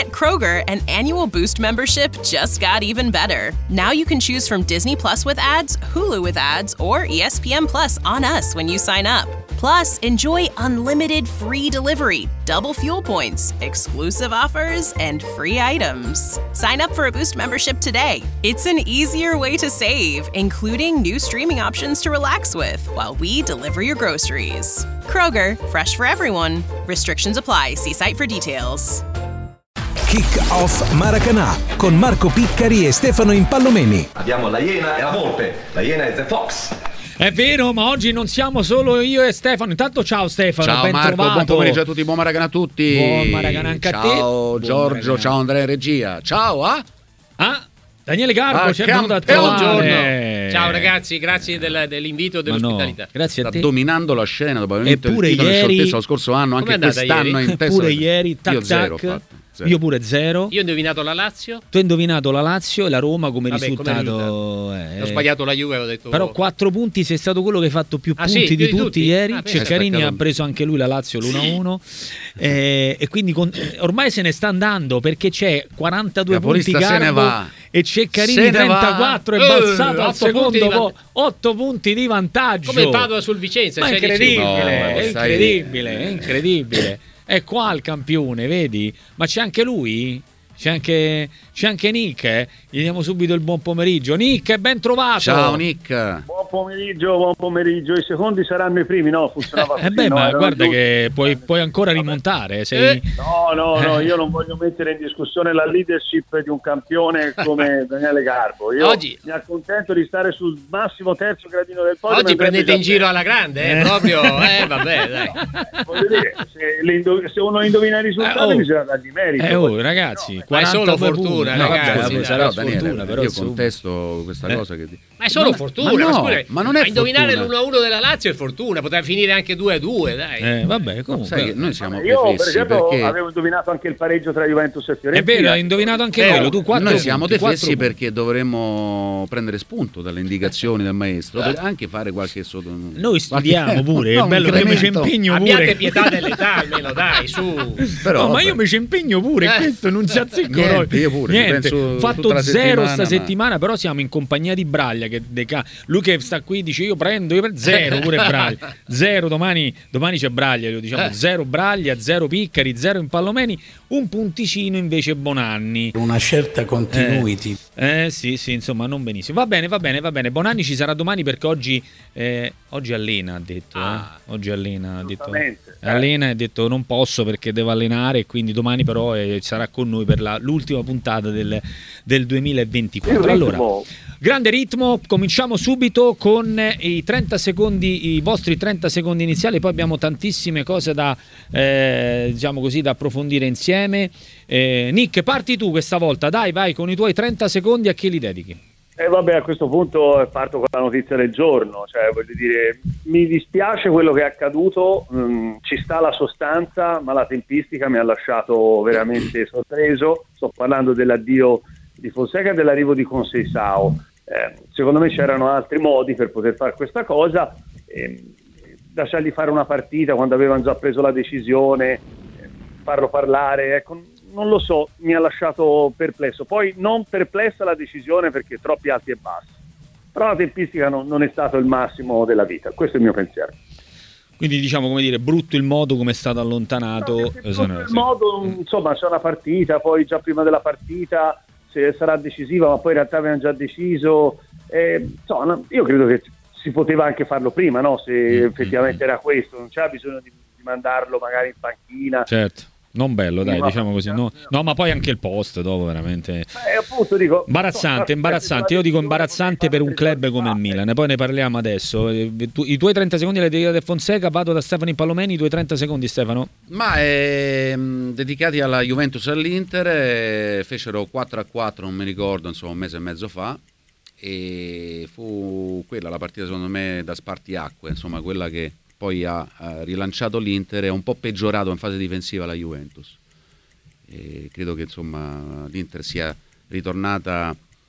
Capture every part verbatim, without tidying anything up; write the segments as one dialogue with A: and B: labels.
A: At Kroger, an annual Boost membership just got even better. Now you can choose from Disney Plus with ads, Hulu with ads, or E S P N Plus on us when you sign up. Plus, enjoy unlimited free delivery, double fuel points, exclusive offers, and free items. Sign up for a Boost membership today. It's an easier way to save, including new streaming options to relax with while we deliver your groceries. Kroger, fresh for everyone. Restrictions apply. See site for details.
B: Kick Off Maracanã con Marco Piccari e Stefano Impallomeni.
C: Abbiamo la Iena e la Volpe. La Iena è The Fox.
D: È vero, ma oggi non siamo solo io e Stefano. Intanto ciao Stefano,
E: ciao
D: ben
E: Marco,
D: trovato.
E: buon pomeriggio a tutti, buon Maracanã a tutti.
D: Buon Maracanã anche
E: ciao,
D: a te.
E: Ciao Giorgio,
D: Maracanã.
E: Ciao Andrea in regia. Ciao a...
D: Ah, Daniele Garbo
E: ah,
D: ci è venuto a
F: trovare. Ciao ragazzi, grazie del, dell'invito e dell'ospitalità.
D: No, grazie a
E: Sta
D: te.
E: dominando la scena dopo aver vinto
D: Eppure
E: il titolo
D: ieri...
E: in lo scorso anno, anche quest'anno
F: ieri?
E: in testa.
D: Pure ieri, tac
E: io
D: tac.
E: zero, fatto. Zero.
D: Io pure zero.
F: Io ho indovinato la Lazio.
D: Tu hai indovinato la Lazio e la Roma come
F: Vabbè,
D: risultato.
F: Come eh, ho sbagliato la Juve, ho detto.
D: Però quattro punti, sei stato quello che hai fatto più
F: ah,
D: punti
F: sì,
D: di
F: più
D: tutti,
F: tutti
D: ieri.
F: ah,
D: Ceccarini ha preso anche lui la Lazio l'uno a uno. eh, e quindi con, ormai se ne sta andando perché c'è quarantadue punti Garbo e Ceccarini trentaquattro è balzato uh, al secondo po', otto punti di vantaggio.
F: Come il Padova sul Vicenza.
D: Ma è incredibile,
E: no,
D: è
E: stai...
D: incredibile, è incredibile. È qua il campione, vedi? Ma c'è anche lui? C'è anche, c'è anche Nick, eh? Gli diamo subito il buon pomeriggio. Nick, ben trovato.
E: Ciao Nick.
G: Buon pomeriggio, buon pomeriggio. I secondi saranno i primi, no? Funzionava così.
D: Eh beh,
G: no?
D: ma
G: Erano
D: guarda
G: giusti.
D: che puoi, puoi ancora rimontare. Sei...
G: No, no, no, io non voglio mettere in discussione la leadership di un campione come Daniele Garbo. Io
F: Oggi
G: mi accontento di stare sul massimo terzo gradino del podio.
F: Oggi prendete in giro alla grande, eh, proprio, eh, vabbè, dai.
G: Voglio dire, se, indov- se uno indovina i risultati
D: eh, oh.
G: bisogna dargli merito.
D: Eh, oh, ragazzi,
G: no,
F: ma è solo fortuna,
D: no,
F: ragazzi.
D: vabbè,
F: Sì,
D: sarà
E: no,
D: sfortuna,
E: Daniele,
D: però
E: io
D: insomma.
E: contesto questa
D: Eh.
E: cosa che
F: Ma è solo
E: ma,
F: fortuna,
E: ma, no,
F: ma, scusa,
E: ma non è
F: ma indovinare
E: fortuna.
F: l'uno a uno della Lazio è fortuna, poteva finire anche due a due, dai.
D: Eh, vabbè, comunque.
E: Sai che noi siamo
G: io per
E: defessi
G: esempio
E: perché
G: avevo indovinato anche il pareggio tra Juventus e Fiorentina.
D: È vero, hai indovinato anche
F: Eh,
D: quello. Tu quattro
E: noi siamo
D: punti,
E: defessi
D: quattro
E: perché dovremmo prendere spunto dalle indicazioni del maestro, per anche fare qualche sotto.
D: Noi studiamo pure,
E: no,
D: è bello che io mi ci
E: incremento.
D: impegno
F: Abbiate
D: pure.
F: pietà dell'età almeno, dai, su.
E: Però,
D: no, ma
E: vabbè.
D: io mi ci impegno pure,
F: Eh.
D: questo non si azzecco.
E: Niente, io pure,
D: Niente.
E: ci penso
D: Ho fatto
E: tutta la
D: zero
E: settimana,
D: sta
E: ma-
D: settimana, però siamo in compagnia di Braglia che deca... lui che sta qui dice io prendo, io per zero pure Braglia. Zero domani, domani c'è Braglia, lo diciamo,
F: Eh.
D: zero Braglia, zero Piccari, zero Impallomeni, un punticino invece Bonanni.
H: Una certa continuity.
D: Eh, eh sì, sì, insomma, non benissimo. Va bene, va bene, va bene. Bonanni ci sarà domani perché oggi eh, oggi allena, ha detto,
F: Ah.
D: eh. Oggi allena, ha detto.
G: Giustamente, eh.
D: Allena e ha detto non posso perché devo allenare e quindi domani però eh, sarà con noi per la, l'ultima puntata del, del duemilaventiquattro. Allora, grande ritmo, cominciamo subito con i trenta secondi, i vostri trenta secondi iniziali, poi abbiamo tantissime cose da eh, diciamo così da approfondire insieme. Eh, Nick, parti tu questa volta, dai, vai con i tuoi trenta secondi, a chi li dedichi?
G: E vabbè, a questo punto parto con la notizia del giorno, cioè voglio dire, mi dispiace quello che è accaduto, mh, ci sta la sostanza, ma la tempistica mi ha lasciato veramente sorpreso. Sto parlando dell'addio di Fonseca e dell'arrivo di Conceição. Eh, secondo me c'erano altri modi per poter fare questa cosa, eh, lasciargli fare una partita quando avevano già preso la decisione, eh, farlo parlare, ecco, non lo so, mi ha lasciato perplesso. Poi non perplessa la decisione perché troppi alti e bassi, però la tempistica non, non è stato il massimo della vita, questo è il mio pensiero.
D: Quindi diciamo, come dire, brutto il modo come è stato allontanato.
G: No, brutto il modo, insomma, c'è una partita, poi già prima della partita se sarà decisiva, ma poi in realtà avevano già deciso. Eh, insomma, io credo che si poteva anche farlo prima, no? Se mm, effettivamente mm, era questo, non c'era bisogno di, di mandarlo magari in panchina.
D: Certo. Non bello, dai,
G: no,
D: diciamo così. No, no, ma poi anche il post dopo veramente
G: eh, appunto, dico,
D: imbarazzante, imbarazzante. Io dico imbarazzante per un club come il Milan. Poi ne parliamo adesso. I tuoi trenta secondi le dedicate a Fonseca. Vado da Stefano Impallomeni. I tuoi trenta secondi, Stefano.
E: Ma ehm, dedicati alla Juventus e all'Inter, eh, fecero quattro a quattro, non mi ricordo, insomma un mese e mezzo fa, e fu quella la partita secondo me da spartiacque, insomma quella che poi ha, ha rilanciato l'Inter e ha un po' peggiorato in fase difensiva la Juventus. E credo che insomma l'Inter sia ritornata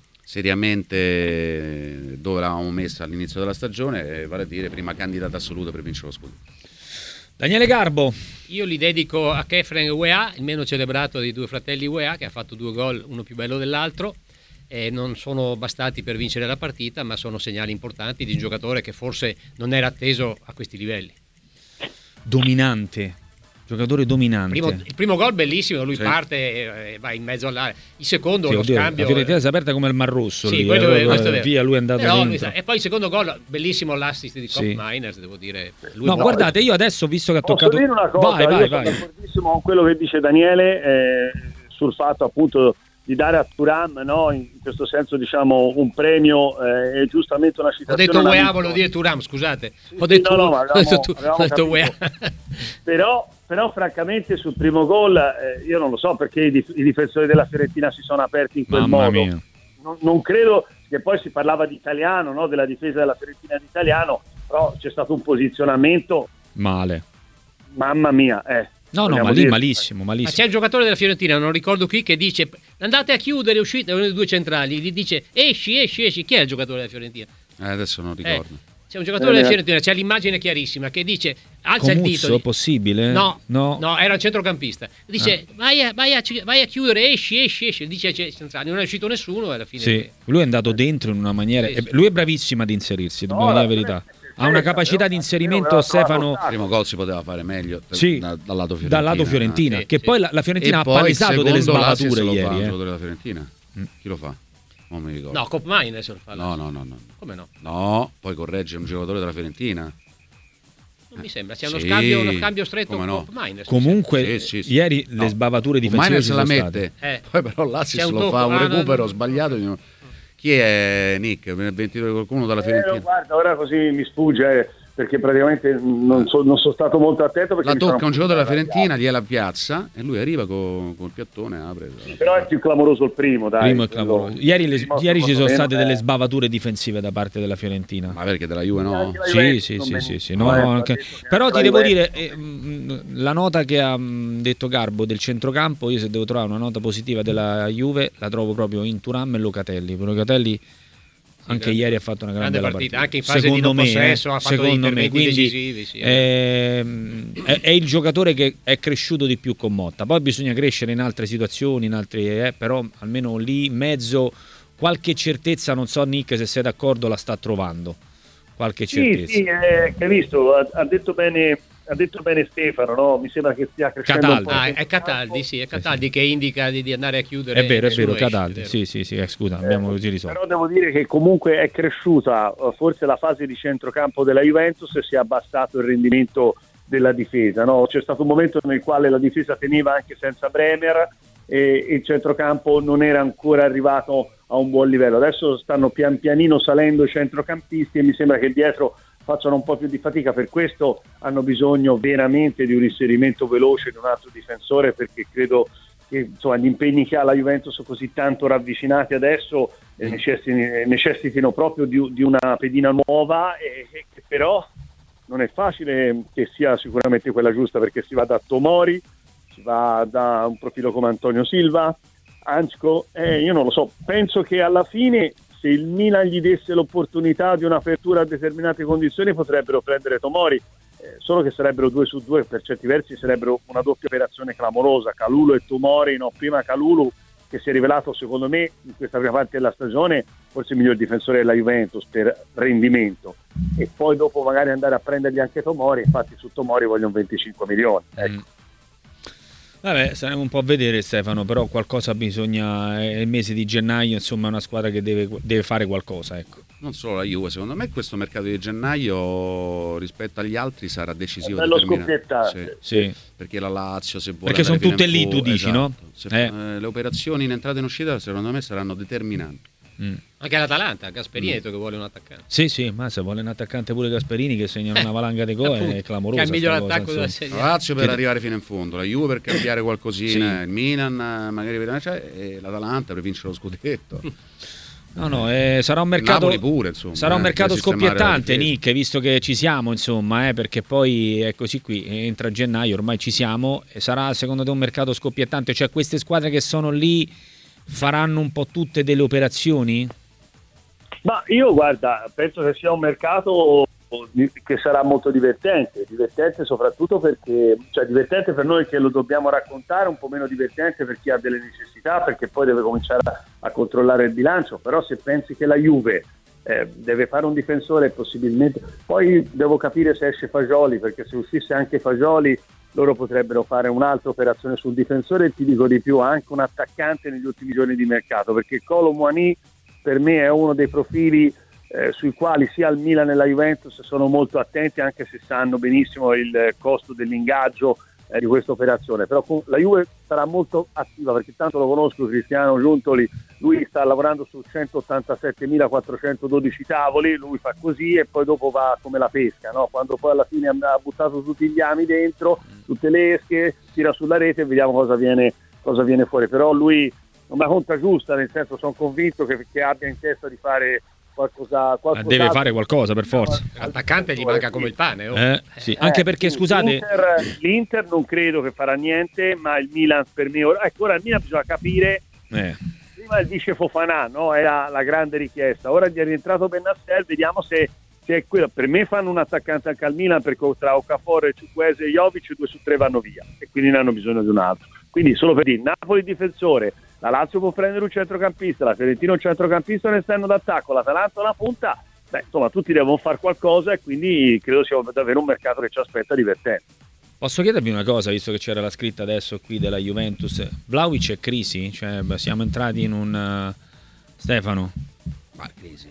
E: seriamente dove l'avevamo messa all'inizio della stagione, vale a dire prima candidata assoluta per vincere lo scudetto.
D: Daniele Garbo.
F: Io li dedico a Khéphren U E A, il meno celebrato dei due fratelli U E A, che ha fatto due gol, uno più bello dell'altro, e non sono bastati per vincere la partita, ma sono segnali importanti di un giocatore che forse non era atteso a questi livelli.
D: Dominante, giocatore dominante.
F: Primo, il primo gol bellissimo, lui
E: sì.
F: parte e, e va in mezzo all'area. Il secondo,
D: sì,
F: lo
D: oddio,
F: scambio.
D: La Fiorentina si è aperta come il Mar Rosso.
F: Sì,
D: lì,
F: quello
D: eh,
F: è, questo è vero.
D: Via, lui è andato
F: Però,
D: dentro.
F: e poi il secondo gol, bellissimo l'assist di Cop
D: Sì.
F: Miners, devo dire. Lui
D: No,
F: è
D: guardate, io adesso, visto che ha
G: Posso
D: toccato...
G: dire una cosa?
D: Vai, vai,
G: io
D: vai.
G: sono d'accordissimo con quello che dice Daniele eh, sul fatto appunto di dare a Thuram, no, in questo senso diciamo un premio eh, e giustamente una
F: Ho
G: citazione.
F: detto U E A,
G: una-
F: volevo dire Thuram, scusate.
G: Sì,
F: Ho detto,
G: no, no, ma
F: ho detto,
G: avevamo-
F: tu-
G: avevamo
F: ho detto U E A.
G: capito. Però, però francamente sul primo gol eh, io non lo so perché i, dif- i difensori della Fiorentina si sono aperti in quel
D: Mamma
G: modo.
D: mia.
G: Non, non credo che poi si parlava di italiano, no, della difesa della Fiorentina di italiano, però c'è stato un posizionamento,
D: Male.
G: mamma mia, eh.
D: No, no,
G: vogliamo
D: ma lì
G: dire-
D: malissimo,
F: Ma
D: malissimo.
F: c'è un giocatore della Fiorentina, non ricordo qui, che dice andate a chiudere, uscite, uno dei due centrali, gli dice esci, esci, esci. Chi è il giocatore della Fiorentina?
E: Eh, adesso non ricordo.
F: Eh, c'è un giocatore
G: Eh,
F: della Fiorentina, c'è l'immagine chiarissima che dice alza il
D: Comuzzo,
F: dito.
D: possibile?
F: No,
D: no,
F: no, era un centrocampista. Dice vai, a, vai, a, vai a chiudere, esci, esci, esci. Dice ai centrali, non è uscito nessuno e alla fine...
D: Sì, lui è andato dentro in una maniera...
F: Sì, sì.
D: Lui è bravissimo ad inserirsi, dobbiamo
G: No,
D: dire la verità. Ha una capacità di inserimento, Stefano,
E: Il primo gol si poteva fare meglio
D: sì,
E: da- dal lato Fiorentina.
D: dal lato Fiorentina,
F: Sì,
D: che
F: sì.
D: poi la, la Fiorentina
E: E
D: ha
E: poi
D: palesato
E: il
D: delle
E: secondo l'assist
D: sbavature
E: lo fa
D: ieri.
E: un
D: eh.
E: giocatore della Fiorentina? Chi lo fa? Non mi ricordo.
F: No, Cop Miners lo fa.
E: No, no, no, no.
F: Come no?
E: No, poi corregge un giocatore della Fiorentina.
F: Non mi sembra, c'è uno,
E: Sì,
F: scambio, uno scambio stretto
E: come
F: con
E: no.
F: Cop Miners.
D: Comunque,
E: Sì, sì, sì.
D: ieri
E: No.
D: le sbavature
E: Con
D: difensive
E: Miners
D: ci
E: la
D: sono
E: mette,
D: state.
F: Eh.
E: poi però l'assist
F: C'è un
E: lo
F: tocco,
E: fa un
F: ah, no,
E: recupero
F: no.
E: sbagliato. di- Chi è Nick? ventidue qualcuno dalla
G: Eh,
E: Fiorentina?
G: guarda, ora così mi sfugge eh, perché praticamente non, so- non sono stato molto attento perché
E: La
G: mi sono
E: tocca un giocatore della
G: arrabbiato.
E: Fiorentina, gliela piazza e lui arriva con il piattone, apre.
G: Però è più clamoroso il primo, dai.
D: Primo è
G: quello-
D: clamoroso. Ieri, le-
G: il primo,
D: ieri ci sono
G: secondo me,
D: state
G: non è-
D: delle sbavature difensive da parte della Fiorentina.
E: Ma perché della Juve no?
G: Anche la
D: Sì,
G: Juventus
D: sì,
G: non
D: sì,
G: benissimo,
D: sì, sì. No,
G: eh,
D: no,
G: va
D: anche-
G: detto che
D: Però
G: anche
D: ti
G: la
D: devo
G: Juventus-
D: dire, eh, mh, la nota che ha mh, detto Garbo del centrocampo, io se devo trovare una nota positiva della Juve, la trovo proprio in Thuram e Locatelli. Locatelli anche
F: grande-
D: ieri ha fatto una grande,
F: grande
D: bella
F: partita,
D: partita.
F: anche in fase di
D: Secondo
F: non
D: me,
F: possesso,
D: eh,
F: ha fatto
D: secondo me,
F: interventi
D: quindi
F: decisivi, sì,
D: ehm, è, è il giocatore che è cresciuto di più con Motta. Poi bisogna crescere in altre situazioni, in altri, eh, però almeno lì in mezzo qualche certezza, non so Nick se sei d'accordo, la sta trovando. Qualche
G: Sì,
D: certezza.
G: sì, eh, che hai visto, ha, ha detto bene, ha detto bene Stefano, no? Mi sembra che stia crescendo
D: Cataldi.
G: un po'.
F: Ah, è Cataldi, sì, è Cataldi che indica di, di andare a chiudere.
D: È vero, è
F: nessuno
D: vero,
F: esce,
D: Cataldi.
F: è vero.
D: Sì, sì, sì, eh, scusa, abbiamo così risolto.
G: Però devo dire che comunque è cresciuta eh, forse la fase di centrocampo della Juventus e si è abbassato il rendimento della difesa, no? C'è stato un momento nel quale la difesa teneva anche senza Bremer e il centrocampo non era ancora arrivato a un buon livello. Adesso stanno pian pianino salendo i centrocampisti e mi sembra che dietro facciano un po' più di fatica, per questo hanno bisogno veramente di un inserimento veloce di un altro difensore, perché credo che insomma, gli impegni che ha la Juventus così tanto ravvicinati adesso eh, necessitino, necessitino proprio di, di una pedina nuova e, e che però non è facile che sia sicuramente quella giusta, perché si va da Tomori, si va da un profilo come Antonio Silva, Anchko, eh, io non lo so, penso che alla fine se il Milan gli desse l'opportunità di un'apertura a determinate condizioni potrebbero prendere Tomori, eh, solo che sarebbero due su due, per certi versi sarebbero una doppia operazione clamorosa, Kalulu e Tomori, no, prima Kalulu che si è rivelato secondo me in questa prima parte della stagione forse il miglior difensore della Juventus per rendimento, e poi dopo magari andare a prendergli anche Tomori, infatti su Tomori vogliono venticinque milioni, ecco.
D: Mm. Vabbè, saremo un po' a vedere Stefano, però qualcosa bisogna, è il mese di gennaio, insomma è una squadra che deve, deve fare qualcosa, ecco.
E: Non solo la Juve, secondo me questo mercato di gennaio rispetto agli altri sarà decisivo,
G: È bello
E: determinante.
G: scoppiettante.
D: Sì.
E: Perché la Lazio, se vuole
D: Perché
E: andare
D: sono tutte
E: fino in
D: lì,
E: fondo-
D: tu dici, no?
E: Se-
D: Eh.
E: eh, le operazioni in entrata e in uscita secondo me saranno determinanti.
D: Mm.
F: Anche l'Atalanta, Gasperini ha detto che vuole un attaccante.
D: Sì, sì, ma se vuole un attaccante pure Gasperini che segna una valanga di gol è clamorosa.
F: Che è il miglior
D: sta cosa,
F: attacco della
D: insomma.
F: Serie
E: La
F: A.
E: Lazio per
D: Che-
E: arrivare fino in fondo, la Juve per cambiare qualcosina,
D: Sì.
E: il Milan eh, magari per cioè, e l'Atalanta per vincere lo scudetto.
D: No, no, eh, sarà un
E: Il
D: mercato,
E: Napoli pure, insomma,
D: sarà un
E: eh,
D: mercato
E: per sistemare la
D: scoppiettante,
E: difesa.
D: Nick, visto che ci siamo, insomma, eh, perché poi è così qui, entra gennaio, ormai ci siamo, e sarà secondo te un mercato scoppiettante? Cioè queste squadre che sono lì faranno un po' tutte delle operazioni?
G: Ma io guarda, penso che sia un mercato che sarà molto divertente, divertente soprattutto perché, cioè divertente per noi che lo dobbiamo raccontare, un po' meno divertente per chi ha delle necessità, perché poi deve cominciare a, a controllare il bilancio. Però se pensi che la Juve eh, deve fare un difensore, possibilmente, poi devo capire se esce Fagioli, perché se uscisse anche Fagioli loro potrebbero fare un'altra operazione sul difensore, e ti dico di più, anche un attaccante negli ultimi giorni di mercato, perché Kolo Muani per me è uno dei profili eh, sui quali sia il Milan e la Juventus sono molto attenti, anche se sanno benissimo il costo dell'ingaggio eh, di questa operazione. Però con, la Juve sarà molto attiva, perché tanto lo conosco, Cristiano Giuntoli, lui sta lavorando su centottantasettemilaquattrocentododici tavoli, lui fa così e poi dopo va come la pesca, no? Quando poi alla fine ha buttato tutti gli ami dentro, tutte le esche, tira sulla rete e vediamo cosa viene, cosa viene fuori. Però lui una conta giusta, nel senso, sono convinto che, che abbia in testa di fare qualcosa, qualcosa
D: deve fare qualcosa per forza.
F: L'attaccante gli manca come il pane, oh.
D: eh, sì. eh, anche perché scusate
G: l'Inter, l'Inter non credo che farà niente, ma il Milan per me ora, ecco, ora il Milan bisogna capire eh. prima il vice Fofana, no? Era la grande richiesta, ora gli è rientrato Bennassel, vediamo se, se è quello. Per me fanno un attaccante anche al Milan, perché tra Okafor, Ciukwese e Jovic due su tre vanno via e quindi ne hanno bisogno di un altro. Quindi solo per dire, Napoli difensore, la Lazio può prendere un centrocampista, la Fiorentina un centrocampista all'esterno d'attacco, l'Atalanta una punta, beh, insomma tutti devono fare qualcosa e quindi credo sia davvero un mercato che ci aspetta divertente.
D: Posso chiedervi una cosa, visto che c'era la scritta adesso qui della Juventus? Vlahovic è crisi? Cioè, siamo entrati in un... Uh, Stefano?
E: Ma crisi.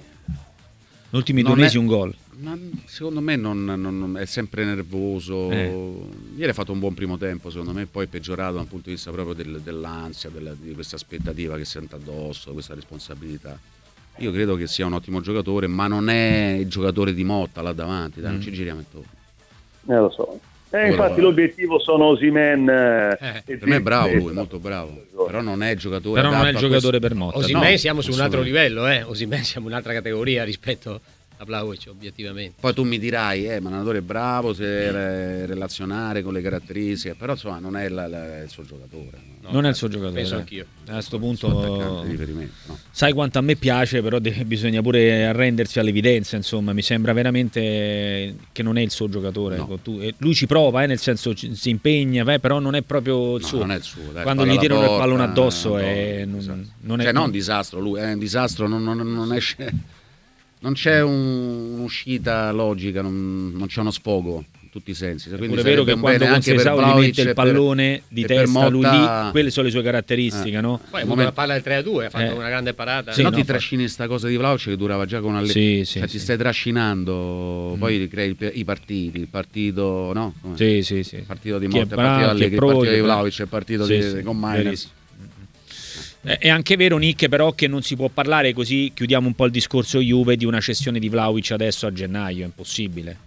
D: Gli ultimi
E: non
D: due mesi
E: è...
D: un gol.
E: Ma secondo me non, non, è sempre nervoso. Eh. Ieri ha fatto un buon primo tempo, secondo me, poi è peggiorato dal punto di vista proprio del, dell'ansia, della, di questa aspettativa che sente addosso, questa responsabilità. Io credo che sia un ottimo giocatore, ma non è il giocatore di Motta là davanti, dai, mm. non ci giriamo intorno.
G: Eh, lo so. Eh, infatti l'obiettivo sono Osimhen.
E: Eh, per me è bravo lui, molto bravo. Però non è il giocatore.
D: Però non è il giocatore per Motta.
F: Osimhen
D: no,
F: siamo su un altro livello, eh. Osimhen siamo un'altra categoria rispetto a Vlahovic, obiettivamente.
E: Poi tu mi dirai, eh, ma l'allenatore è bravo, se re- relazionare con le caratteristiche, però insomma non è la, la, il suo giocatore.
D: No? Non è il suo giocatore.
F: Penso anch'io.
D: A questo punto,
E: di riferimento, no?
D: Sai quanto a me piace, però de- bisogna pure arrendersi all'evidenza. Insomma, mi sembra veramente che non è il suo giocatore.
E: No.
D: Tu, eh, lui ci prova, eh, nel senso ci, si impegna, eh, però non è proprio il
E: no,
D: suo.
E: Non è il suo. Dai,
D: quando gli tirano
E: porta,
D: il pallone addosso,
E: no,
D: è,
E: no,
D: non,
E: esatto.
D: non è
E: cioè, non un disastro. Lui è un disastro, non, non, non esce. Non c'è un, un'uscita logica, non, non c'è uno sfogo in tutti i sensi.
D: È pure vero che quando con Sesauli mette il pallone per, di testa lui lì, quelle sono le sue caratteristiche, eh. no?
F: Poi ha la palla del tre a due, ha fatto eh. una grande parata.
E: Se no,
F: no
E: ti trascini sta cosa di Vlahovic che durava già con una
D: sì, sì,
E: cioè
D: sì.
E: ti stai trascinando, mm. poi crei i partiti, il partito, no? Come?
D: Sì, sì, sì.
E: Il partito di
D: Motta,
E: il partito, Allegri, il partito di Vlahovic, il partito
D: sì,
E: di,
D: sì,
E: con Miners.
D: È anche vero, Nick, però, che non si può parlare, così chiudiamo un po' il discorso Juve, di una cessione di Vlahovic adesso a gennaio, è impossibile.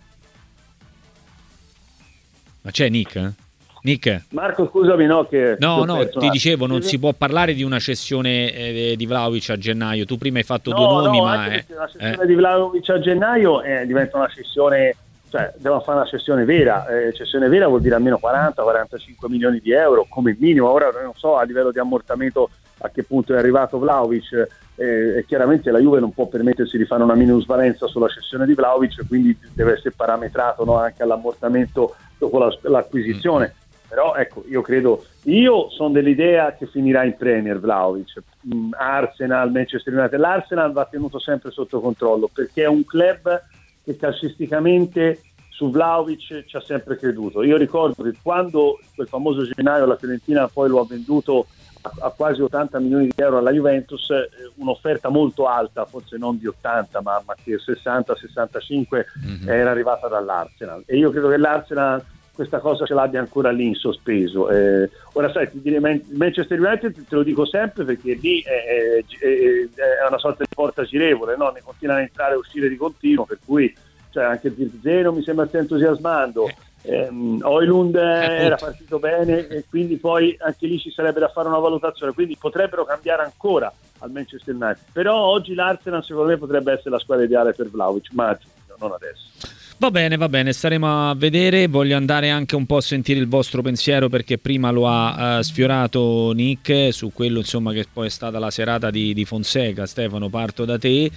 D: Ma c'è Nick? Eh? Nick?
G: Marco, scusami, no che
D: No, no, ti dicevo, non si può parlare di una cessione eh, di Vlahovic a gennaio. Tu prima hai fatto
G: no,
D: due nomi,
G: no,
D: ma
G: eh, la cessione eh. di Vlahovic a gennaio eh, diventa una cessione, cioè devono fare una cessione vera. Eh, cessione vera vuol dire almeno quaranta quarantacinque milioni di euro come minimo. Ora non so a livello di ammortamento a che punto è arrivato Vlahovic, eh, e chiaramente la Juve non può permettersi di fare una minusvalenza sulla cessione di Vlahovic, quindi deve essere parametrato, no, anche all'ammortamento dopo la, l'acquisizione. Mm. Però ecco, io credo, io sono dell'idea che finirà in Premier Vlahovic. mm, Arsenal, Manchester United, l'Arsenal va tenuto sempre sotto controllo, perché è un club che calcisticamente su Vlahovic ci ha sempre creduto. Io ricordo che quando quel famoso gennaio la Fiorentina poi lo ha venduto a, a quasi ottanta milioni di euro alla Juventus, eh, un'offerta molto alta, forse non di ottanta ma, ma che sessanta sessantacinque mm-hmm. era arrivata dall'Arsenal, e io credo che l'Arsenal questa cosa ce l'abbia ancora lì in sospeso. Eh, ora sai, ti dire Manchester United, te lo dico sempre perché lì è, è, è una sorta di porta girevole, no? Ne continuano a entrare e uscire di continuo, per cui cioè, anche il Zeno mi sembra stia entusiasmando. ehm, Højlund era partito bene e quindi poi anche lì ci sarebbe da fare una valutazione, quindi potrebbero cambiare ancora al Manchester United, però oggi l'Arsenal secondo me potrebbe essere la squadra ideale per Vlahovic, ma a giugno, non adesso.
D: Va bene, va bene, staremo a vedere. Voglio andare anche un po' a sentire il vostro pensiero, perché prima lo ha uh, sfiorato Nick su quello, insomma, che poi è stata la serata di, di Fonseca. Stefano, parto da te.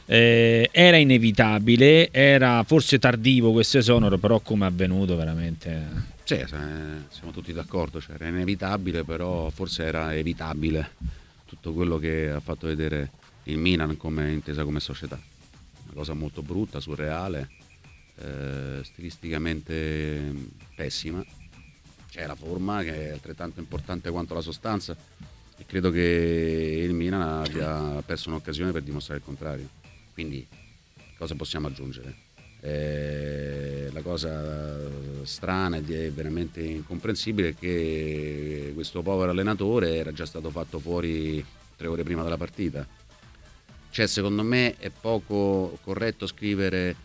D: Eh, era inevitabile, era forse tardivo questo esonero, però come è avvenuto veramente...
E: Sì, siamo tutti d'accordo, cioè era inevitabile, però forse era evitabile tutto quello che ha fatto vedere il Milan come intesa come società. Una cosa molto brutta, surreale, eh, stilisticamente pessima. C'è la forma che è altrettanto importante quanto la sostanza e credo che il Milan abbia perso un'occasione per dimostrare il contrario. Quindi cosa possiamo aggiungere? Eh, la cosa strana e veramente incomprensibile è che questo povero allenatore era già stato fatto fuori tre ore prima della partita. Cioè, secondo me è poco corretto scrivere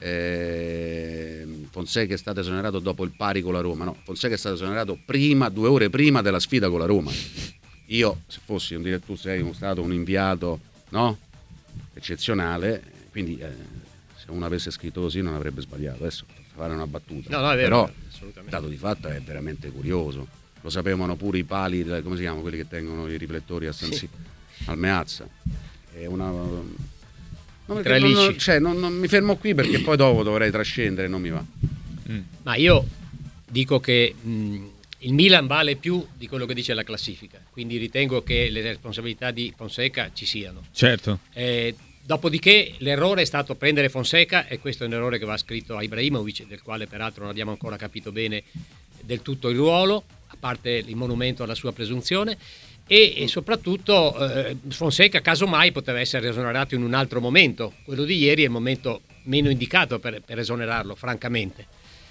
E: eh, Fonseca è stato esonerato dopo il pari con la Roma. No, Fonseca è stato esonerato prima, due ore prima della sfida con la Roma. Io, se fossi un direttore, sei stato un inviato, no? Eccezionale, quindi eh, se uno avesse scritto così non avrebbe sbagliato. Adesso fare una battuta,
F: no, no, è vero,
E: però
F: assolutamente.
E: Il dato di fatto è veramente curioso. Lo sapevano pure i pali, come si chiamano quelli che tengono i riflettori a San sì. al Meazza. È una non mi, non, cioè, non, non mi fermo qui perché poi dopo dovrei trascendere, non mi va.
F: Mm. Ma io dico che mh, il Milan vale più di quello che dice la classifica, quindi ritengo che le responsabilità di Fonseca ci siano.
D: Certo.
F: Eh, dopodiché l'errore è stato prendere Fonseca, e questo è un errore che va scritto a Ibrahimovic, del quale peraltro non abbiamo ancora capito bene del tutto il ruolo, a parte il monumento alla sua presunzione, e, e soprattutto eh, Fonseca casomai poteva essere esonerato in un altro momento. Quello di ieri è il momento meno indicato per, per esonerarlo, francamente.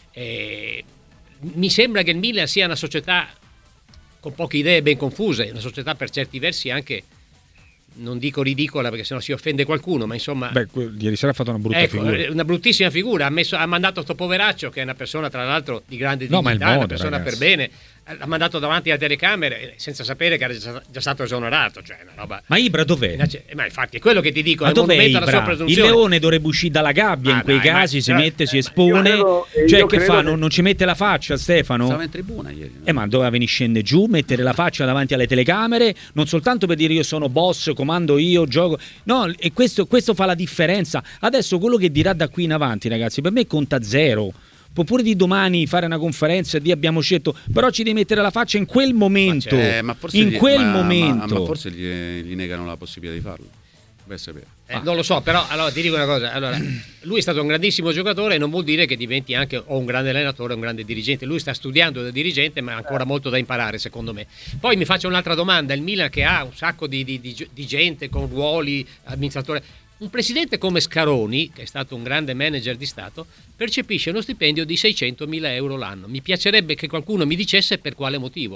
F: Eh, mi sembra che il Milan sia una società con poche idee ben confuse, una società per certi versi anche, non dico ridicola perché sennò si offende qualcuno, ma insomma...
D: Beh, ieri sera ha fatto una brutta
F: ecco,
D: figura.
F: Una bruttissima figura, ha, messo, ha mandato sto poveraccio, che è una persona tra l'altro di grande dignità,
D: no, ma modo,
F: una persona
D: ragazzi.
F: per bene, l'ha mandato davanti alle telecamere senza sapere che era già stato esonerato, cioè una roba...
D: Ma Ibra dov'è?
F: Ma infatti è quello che ti dico,
D: Ma
F: è il
D: dov'è
F: monumento alla sua
D: Ibra? Il
F: presunzione.
D: leone dovrebbe uscire dalla gabbia,
F: Ah,
D: in quei
F: dai,
D: casi
F: ma-
D: si
F: eh,
D: mette, si
F: eh,
D: espone,
G: credo-
D: cioè
G: io
D: che
G: credo
D: fa?
G: che-
D: Non, non ci mette la faccia Stefano?
E: Stava in tribuna ieri. no?
D: Eh ma doveva venire scende giù, mettere la faccia davanti alle telecamere, non soltanto per dire io sono boss, comando io, gioco. No, e questo, questo fa la differenza. Adesso quello che dirà da qui in avanti, ragazzi, per me conta zero. Può pure di domani fare una conferenza e di abbiamo scelto, però ci devi mettere la faccia in quel momento.
E: Ma, c'è- ma forse
D: in
E: gli-
D: quel
E: ma-
D: momento.
E: Ma, ma forse gli, gli negano la possibilità di farlo. Vai a sapere.
F: Eh, non lo so, però allora ti dico una cosa, allora, lui è stato un grandissimo giocatore e non vuol dire che diventi anche o un grande allenatore o un grande dirigente. Lui sta studiando da dirigente, ma ha ancora molto da imparare, secondo me. Poi mi faccio un'altra domanda: il Milan, che ha un sacco di, di, di, di gente con ruoli, amministratore, un presidente come Scaroni, che è stato un grande manager di Stato, percepisce uno stipendio di seicentomila euro l'anno. Mi piacerebbe che qualcuno mi dicesse per quale motivo.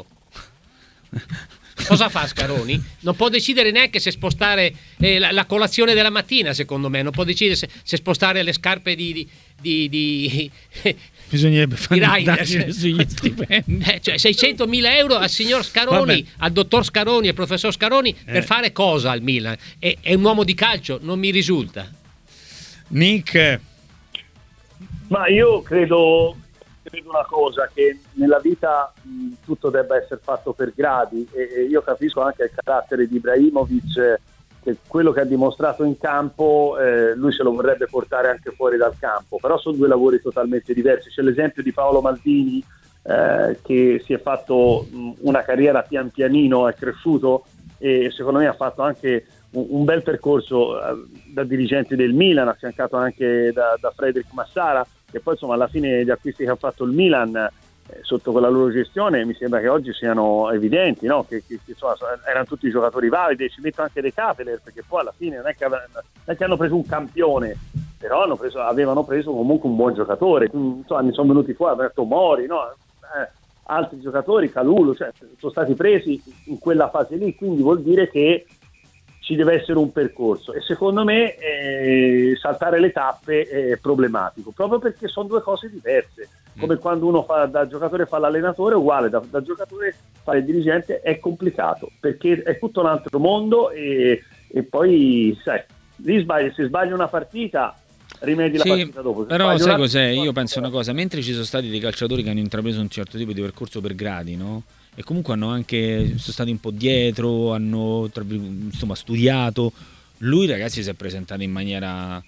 F: Cosa fa Scaroni? Non può decidere neanche se spostare eh, la, la colazione della mattina, secondo me. Non può decidere se, se spostare le scarpe di... di, di, di
D: Bisognerebbe fare
F: Riders.
D: un'indagine sugli stipendi.
F: Eh, cioè seicentomila euro al signor Scaroni,
D: Vabbè.
F: al dottor Scaroni, al professor Scaroni,
D: Eh.
F: per fare cosa al Milan? È, è un uomo di calcio? Non mi risulta.
D: Nick,
G: Ma io credo, credo una cosa, che nella vita mh, tutto debba essere fatto per gradi, e, e io capisco anche il carattere di Ibrahimovic, eh, che quello che ha dimostrato in campo eh, lui se lo vorrebbe portare anche fuori dal campo, però sono due lavori totalmente diversi. C'è l'esempio di Paolo Maldini, eh, che si è fatto mh, una carriera pian pianino, è cresciuto e secondo me ha fatto anche un, un bel percorso eh, da dirigente del Milan, affiancato anche da, da Frederic Massara, che poi insomma alla fine gli acquisti che ha fatto il Milan eh, sotto quella loro gestione mi sembra che oggi siano evidenti, no? che, che, che insomma, erano tutti giocatori validi. Ci metto anche De Ketelaere, perché poi alla fine non è che, ave- non è che hanno preso un campione, però hanno preso, avevano preso comunque un buon giocatore. Insomma, mi sono venuti fuori Alberto Mori, no? eh, altri giocatori, Calulu, cioè, sono stati presi in quella fase lì, quindi vuol dire che ci deve essere un percorso, e secondo me eh, saltare le tappe è problematico, proprio perché sono due cose diverse, come mm. quando uno fa da giocatore fa l'allenatore, uguale da, da giocatore fare il dirigente è complicato, perché è tutto un altro mondo, e, e poi sai, lì sbagli, se sbagli una partita rimedi la
D: sì,
G: partita dopo. Se
D: però
G: sbagli
D: sai
G: una-
D: cos'è? Io penso una cosa, mentre ci sono stati dei calciatori che hanno intrapreso un certo tipo di percorso per gradi, no? E comunque hanno anche sono stati un po' dietro, hanno tra vir- insomma studiato. lui ragazzi si è presentato in maniera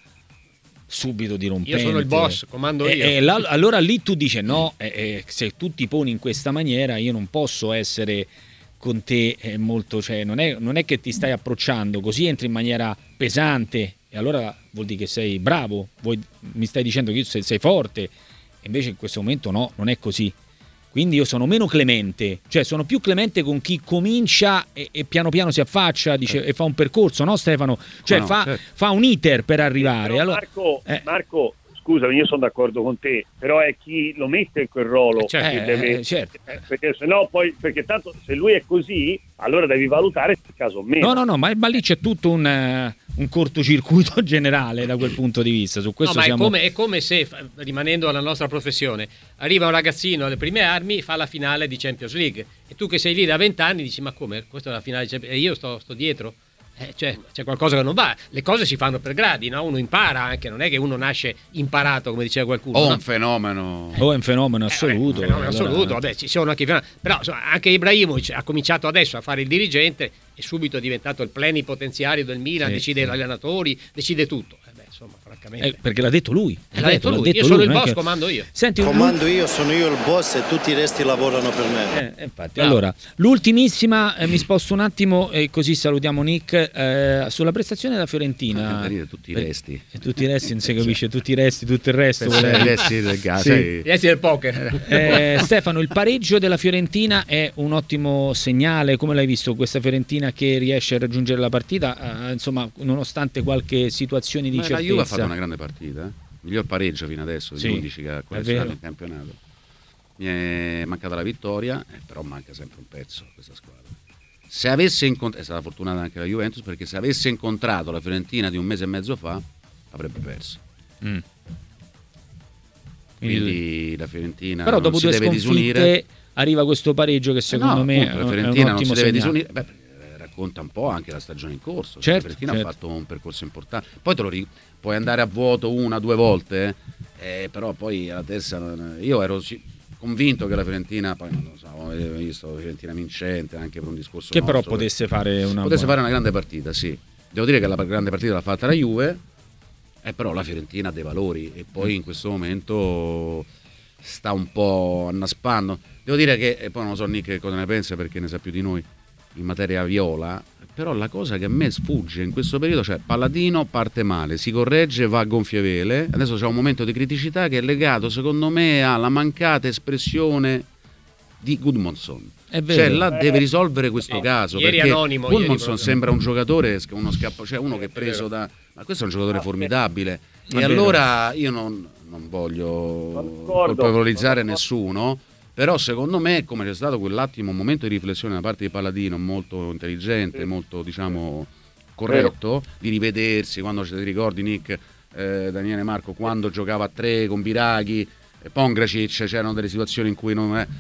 D: subito dirompente.
F: Io sono il boss, comando io.
D: E, e la, allora lì tu dici no, eh, eh, se tu ti poni in questa maniera io non posso essere con te eh, molto, cioè non è, non è che ti stai approcciando così, entri in maniera pesante e allora vuol dire che sei bravo, vuoi, mi stai dicendo che sei, sei forte, e invece in questo momento no, non è così. Quindi io sono meno clemente, cioè sono più clemente con chi comincia e, e piano piano si affaccia, dice, eh. e fa un percorso, no Stefano? Cioè
E: no,
D: fa,
E: certo.
D: fa un iter per arrivare.
G: Però,
D: allora,
G: Marco,
D: eh.
G: Marco, scusami, io sono d'accordo con te, però è chi lo mette in quel ruolo
D: Cioè,
G: che
D: eh,
G: deve,
D: eh, certo.
G: eh, perché se no poi, perché tanto se lui è così, allora devi valutare se il caso o meno.
D: No, no, no, ma, ma lì c'è tutto un, uh, un cortocircuito generale da quel punto di vista. Su questo
F: no, ma
D: siamo...
F: è, come, è come se, rimanendo alla nostra professione, arriva un ragazzino alle prime armi, fa la finale di Champions League e tu che sei lì da vent'anni dici ma come, questa è la finale di Champions League e io sto, sto dietro? Eh, cioè, c'è qualcosa che non va, le cose si fanno per gradi, no? Uno impara anche, non è che uno nasce imparato come diceva qualcuno.
E: O
F: no?
E: un fenomeno.
D: O è un fenomeno assoluto.
F: Eh, vabbè, un fenomeno
D: allora...
F: assoluto, vabbè, ci sono anche, però insomma, anche Ibrahimovic ha cominciato adesso a fare il dirigente e subito è diventato il plenipotenziario del Milan,
D: sì,
F: decide
D: sì.
F: gli allenatori, decide tutto. Eh beh, insomma, francamente.
D: Eh, perché l'ha detto lui.
F: L'ha detto
D: l'ha
F: lui.
D: detto
F: Io sono
D: lui,
F: il
D: non è
F: boss,
D: che-
F: comando io.
D: Senti, un-
I: Comando io, sono io il boss e tutti i resti lavorano per me.
D: Eh, infatti,
F: Bravo.
D: allora, l'ultimissima, eh, mi sposto un attimo e così salutiamo Nick, eh, sulla prestazione della Fiorentina.
E: Da dire tutti i
D: Eh,
E: resti.
D: e tutti i resti, non si capisce, tutti i resti, tutto il resto.
E: Pensa
D: vuole-
E: ai resti del gas,
D: Sì.
E: sai.
F: Gli resti del poker.
D: Eh, Stefano, il pareggio della Fiorentina è un ottimo segnale. Come l'hai visto questa Fiorentina che riesce a raggiungere la partita, eh, insomma, nonostante qualche situazione di
E: Ma la
D: certezza?
E: Juve ha fatto una grande partita, eh? Miglior pareggio fino adesso
D: Sì,
E: di undici che ha
D: è
E: collezionato
D: vero.
E: in campionato. Mi è mancata la vittoria, eh, però manca sempre un pezzo a questa squadra. Se avesse incontrato, è stata fortunata anche la Juventus, perché se avesse incontrato la Fiorentina di un mese e mezzo fa avrebbe perso.
D: Mm. Quindi-
E: Quindi la Fiorentina
D: Però
E: non
D: dopo
E: si
D: due
E: deve
D: sconfitte
E: disunire.
D: arriva questo pareggio che secondo
E: Eh no,
D: me
E: appunto,
D: è
E: la
D: un- è un
E: Fiorentina non
D: ottimo
E: si deve
D: segnale.
E: disunire. Beh, perché racconta un po' anche la stagione in corso.
D: Certo,
E: la Fiorentina
D: certo.
E: ha fatto un percorso importante. Poi te lo ri- puoi andare a vuoto una, due volte, eh, eh, però poi alla terza non- io ero si- convinto che la Fiorentina, poi non lo so, avevo visto la Fiorentina vincente anche per un discorso
D: Che però
E: nostro,
D: potesse fare una
E: potesse
D: buona-
E: fare una grande partita, sì. Devo dire che la grande partita l'ha fatta la Juve, eh, però la Fiorentina ha dei valori e poi in questo momento sta un po' annaspando. Devo dire che, e poi non so Nick che cosa ne pensa perché ne sa più di noi in materia viola, però la cosa che a me sfugge in questo periodo, cioè Palladino parte male, si corregge, va a gonfie vele, adesso c'è un momento di criticità che è legato secondo me alla mancata espressione di Gudmundsson.
D: È vero.
E: Cioè là deve risolvere questo
F: Sì.
E: caso,
F: Ieri
E: perché
F: anonimo, ieri
E: Gudmundsson
F: proprio.
E: sembra un giocatore, uno scappo, cioè uno che è preso da... Ma questo è un giocatore formidabile.
D: È
E: E
D: vero.
E: allora io non, non voglio
G: D'accordo,
E: colpevolizzare
G: d'accordo.
E: nessuno, però secondo me, come c'è stato quell'attimo, un momento di riflessione da parte di Palladino molto intelligente, molto diciamo corretto, di rivedersi, quando ti ricordi Nick, eh, Daniele Marco, quando giocava a tre con Biraghi, eh, Pongracic, c'erano delle situazioni in cui non è...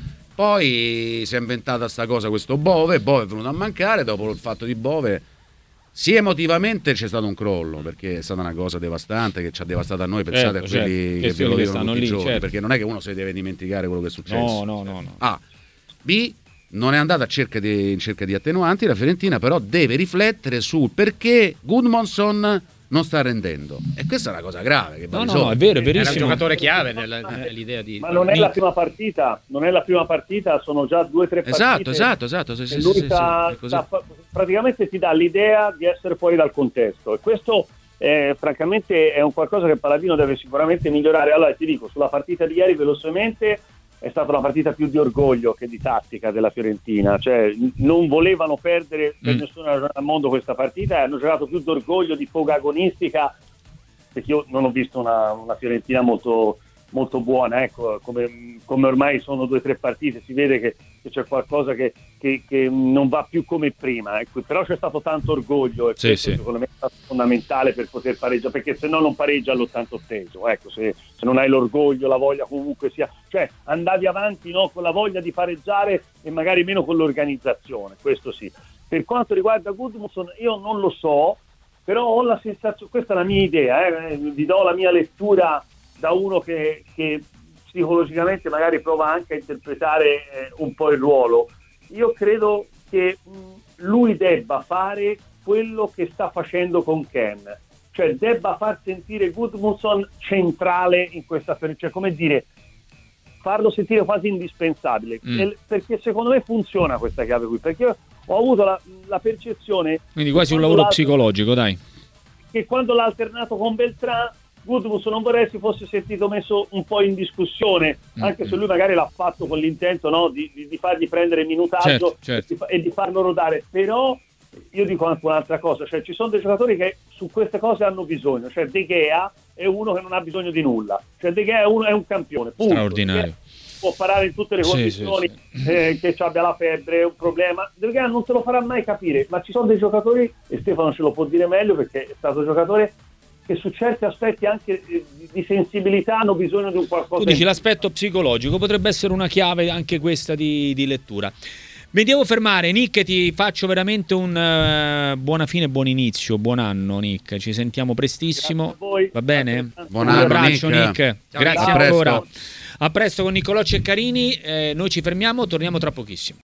E: Poi si è inventata sta cosa, questo Bove, Bove è venuto a mancare, dopo il fatto di Bove, sì emotivamente c'è stato un crollo, perché è stata una cosa devastante che ci ha devastato a noi, pensate
D: Certo,
E: a quelli
D: certo.
E: che ve
D: Questioni
E: lo
D: che
E: dicono
D: stanno
E: tutti i
D: lì,
E: giorni,
D: certo.
E: perché non è che uno si deve dimenticare quello che è successo.
D: No, no, no, no.
E: A. B. Non è andata a cerca di, in cerca di attenuanti, la Fiorentina però deve riflettere sul perché Gudmundsson non sta rendendo. E questa è una cosa grave che va
D: No, no,
E: risolta.
D: no, è vero, è
F: Era un
D: verissimo.
F: giocatore chiave nella- nell'idea di...
G: Ma non è la prima partita, non è la prima partita, sono già due o tre partite.
E: Esatto, esatto, esatto. Sì, sì,
G: E
E: sì,
G: lui
E: sì, sì,
G: sta-
E: è così.
G: sta fa- praticamente ti dà l'idea di essere fuori dal contesto e questo eh, francamente è un qualcosa che Palladino deve sicuramente migliorare. Allora ti dico, sulla partita di ieri velocemente è stata una partita più di orgoglio che di tattica della Fiorentina, cioè n- non volevano perdere per
D: Mm.
G: nessuna ragione al mondo questa partita e hanno giocato più d'orgoglio, di foga agonistica, perché io non ho visto una, una Fiorentina molto, molto buona, ecco, come, come ormai sono due o tre partite, si vede che, che c'è qualcosa che, che, che non va più come prima, ecco. Però c'è stato tanto orgoglio e
D: Sì,
G: questo
D: sì.
G: secondo me è stato fondamentale per poter pareggiare, perché se no non pareggia all'ottantottesimo, ecco, se, se non hai l'orgoglio, la voglia comunque sia, cioè andavi avanti, no, con la voglia di pareggiare e magari meno con l'organizzazione, questo sì. Per quanto riguarda Gudmundsson io non lo so, però ho la sensazione, questa è la mia idea, eh, vi do la mia lettura da uno che, che psicologicamente magari prova anche a interpretare eh, un po' il ruolo. Io credo che mh, lui debba fare quello che sta facendo con Ken, cioè debba far sentire Gudmundsson centrale in questa, cioè come dire, farlo sentire quasi indispensabile, mm. perché secondo me funziona questa chiave qui, perché io ho avuto la, la percezione,
D: quindi quasi un lavoro psicologico, dai,
G: che quando l'ha alternato con Beltrán, Gudmundsson non vorrei si fosse sentito messo un po' in discussione, mm. anche se lui magari l'ha fatto con l'intento, no, di, di, di fargli prendere minutaggio,
D: certo, certo.
G: E, di, e di farlo rodare, però io dico anche un'altra cosa, cioè ci sono dei giocatori che su queste cose hanno bisogno, cioè De Gea è uno che non ha bisogno di nulla, cioè De Gea è, uno, è un campione, punto.
D: Straordinario,
G: può parare in tutte le condizioni, sì, sì. Eh, che abbia la febbre, è un problema, De Gea non te lo farà mai capire, ma ci sono dei giocatori, e Stefano ce lo può dire meglio perché è stato giocatore, che su certi aspetti anche di sensibilità hanno bisogno di un qualcosa.
D: Tu dici l'aspetto psicologico potrebbe essere una chiave anche questa di, di lettura. Mi devo fermare, Nick, ti faccio veramente un uh, buona fine, buon inizio, buon anno, Nick. Ci sentiamo prestissimo. Va bene?
E: Buon
D: un
E: anno,
D: abbraccio, Nick.
E: Nick.
D: Grazie
E: a
D: ancora.
E: presto.
D: A presto con Niccolò Ceccarini. Eh, noi ci fermiamo, torniamo tra pochissimo.